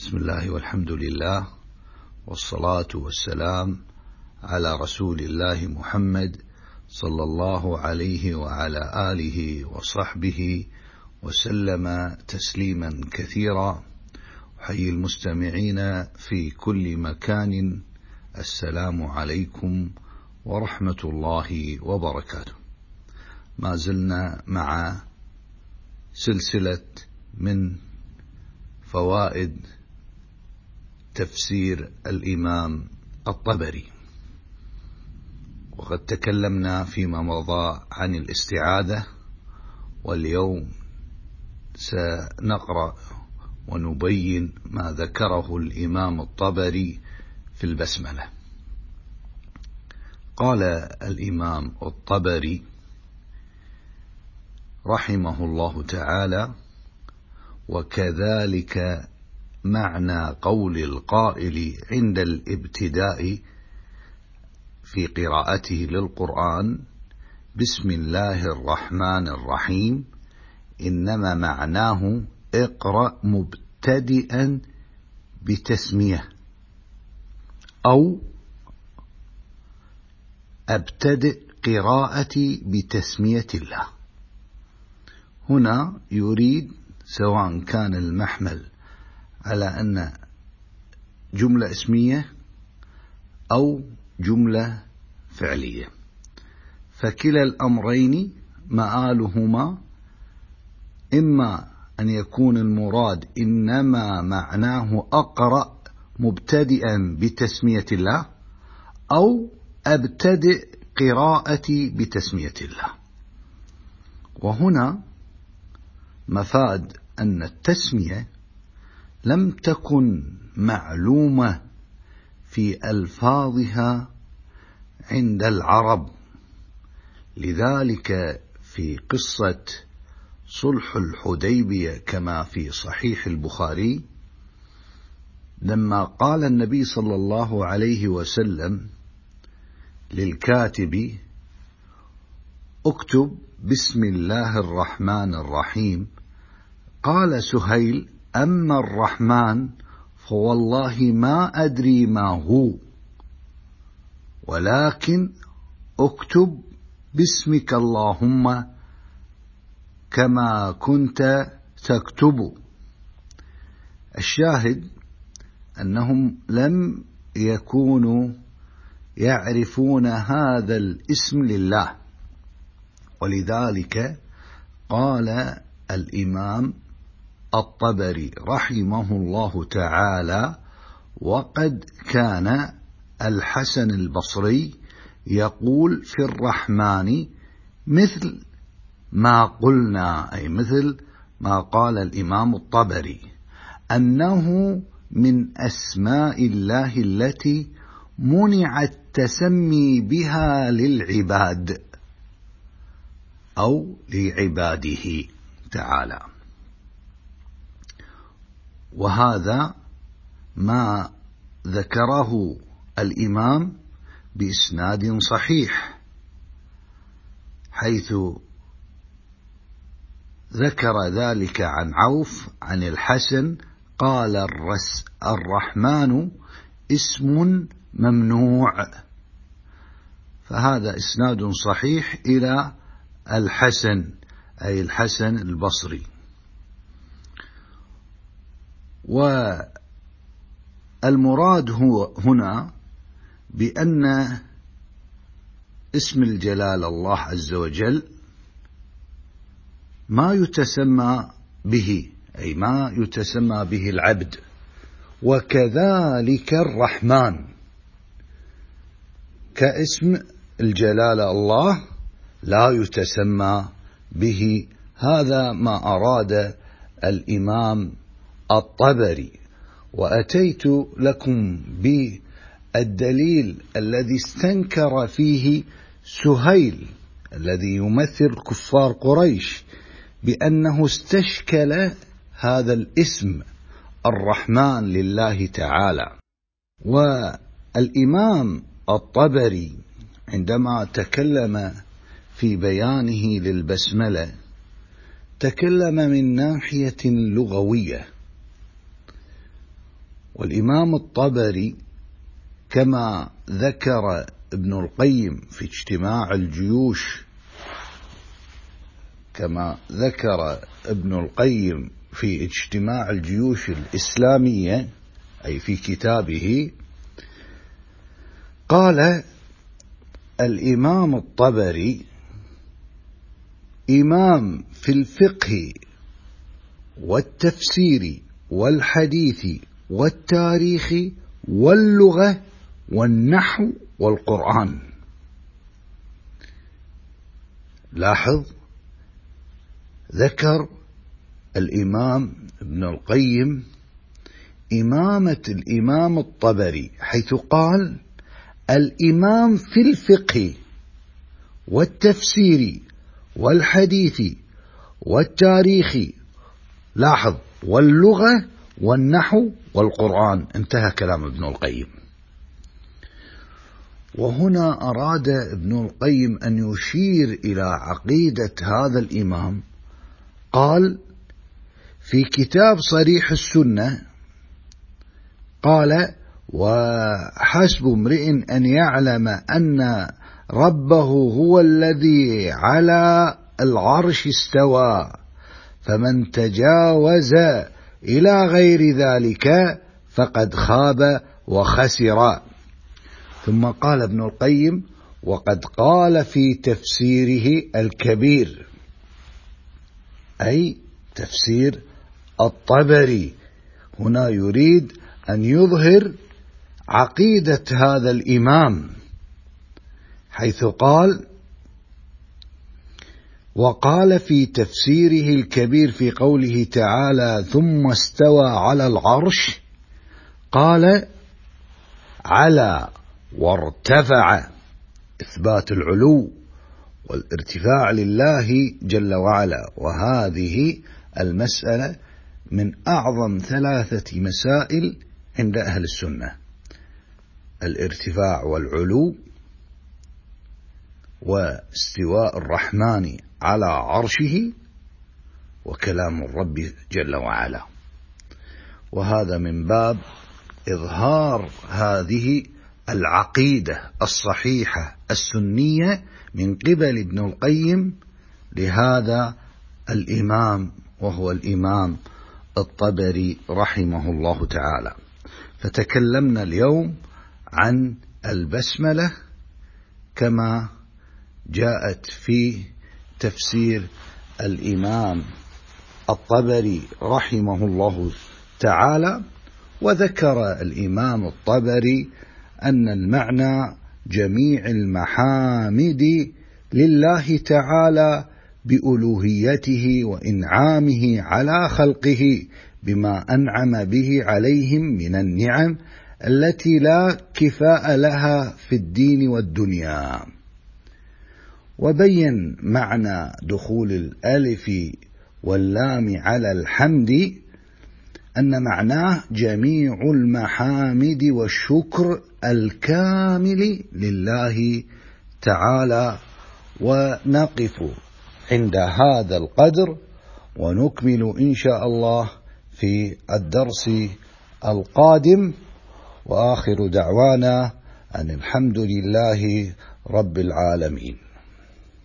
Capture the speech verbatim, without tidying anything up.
بسم الله والحمد لله والصلاة والسلام على رسول الله محمد صلى الله عليه وعلى آله وصحبه وسلم تسليما كثيرا. حي المستمعين في كل مكان، السلام عليكم ورحمة الله وبركاته. ما زلنا مع سلسلة من فوائد تفسير الإمام الطبري، وقد تكلمنا فيما مضى عن الاستعاذة، واليوم سنقرأ ونبين ما ذكره الإمام الطبري في البسملة. قال الإمام الطبري رحمه الله تعالى: وكذلك معنى قول القائل عند الابتداء في قراءته للقرآن بسم الله الرحمن الرحيم، إنما معناه اقرأ مبتدئا بتسمية، أو أبتدئ قراءتي بتسمية الله. هنا يريد سواء كان المحمل على أن جملة اسمية أو جملة فعلية، فكلا الأمرين مآلهما إما أن يكون المراد إنما معناه أقرأ مبتدئا بتسمية الله، أو أبتدئ قراءتي بتسمية الله. وهنا مفاد أن التسمية لم تكن معلومة في ألفاظها عند العرب، لذلك في قصة صلح الحديبية كما في صحيح البخاري، لما قال النبي صلى الله عليه وسلم للكاتب اكتب بسم الله الرحمن الرحيم، قال سهيل: أما الرحمن فوالله ما أدري ما هو، ولكن اكتب باسمك اللهم كما كنت تكتب. الشاهد أنهم لم يكونوا يعرفون هذا الاسم لله، ولذلك قال الإمام الطبري رحمه الله تعالى: وقد كان الحسن البصري يقول في الرحمن مثل ما قلنا، أي مثل ما قال الإمام الطبري، أنه من أسماء الله التي منع التسمي بها للعباد أو لعباده تعالى. وهذا ما ذكره الإمام بإسناد صحيح، حيث ذكر ذلك عن عوف عن الحسن قال: الرس الرحمن اسم ممنوع. فهذا إسناد صحيح إلى الحسن، أي الحسن البصري. والمراد هو هنا بأن اسم الجلال الله عز وجل ما يتسمى به، أي ما يتسمى به العبد، وكذلك الرحمن كاسم الجلال الله لا يتسمى به. هذا ما أراد الإمام الطبري، وأتيت لكم بالدليل الذي استنكر فيه سهيل الذي يمثل كفار قريش، بأنه استشكل هذا الاسم الرحمن لله تعالى. والإمام الطبري عندما تكلم في بيانه للبسملة تكلم من ناحية لغوية، والإمام الطبري كما ذكر ابن القيم في اجتماع الجيوش كما ذكر ابن القيم في اجتماع الجيوش الإسلامية، أي في كتابه، قال الإمام الطبري إمام في الفقه والتفسير والحديث والتاريخ واللغة والنحو والقرآن. لاحظ، ذكر الإمام ابن القيم إمامة الإمام الطبري، حيث قال الإمام في الفقه والتفسير والحديث والتاريخ، لاحظ، واللغة والنحو والقرآن. انتهى كلام ابن القيم. وهنا أراد ابن القيم أن يشير إلى عقيدة هذا الإمام. قال في كتاب صريح السنة، قال: وحسب امرئ أن يعلم أن ربه هو الذي على العرش استوى، فمن تجاوز إلى غير ذلك فقد خاب وخسر. ثم قال ابن القيم: وقد قال في تفسيره الكبير، أي تفسير الطبري. هنا يريد أن يظهر عقيدة هذا الإمام، حيث قال: وقال في تفسيره الكبير في قوله تعالى: ثم استوى على العرش، قال: على وارتفع، إثبات العلو والارتفاع لله جل وعلا. وهذه المسألة من أعظم ثلاثة مسائل عند أهل السنة: الارتفاع والعلو، واستواء الرحمن على عرشه، وكلام الرب جل وعلا. وهذا من باب إظهار هذه العقيدة الصحيحة السنية من قبل ابن القيم لهذا الإمام، وهو الإمام الطبري رحمه الله تعالى. فتكلمنا اليوم عن البسملة كما جاءت في تفسير الإمام الطبري رحمه الله تعالى. وذكر الإمام الطبري أن المعنى جميع المحامد لله تعالى بألوهيته وإنعامه على خلقه بما أنعم به عليهم من النعم التي لا كفاء لها في الدين والدنيا. وبين معنى دخول الألف واللام على الحمد أن معناه جميع المحامد والشكر الكامل لله تعالى. ونقف عند هذا القدر، ونكمل إن شاء الله في الدرس القادم. وآخر دعوانا أن الحمد لله رب العالمين.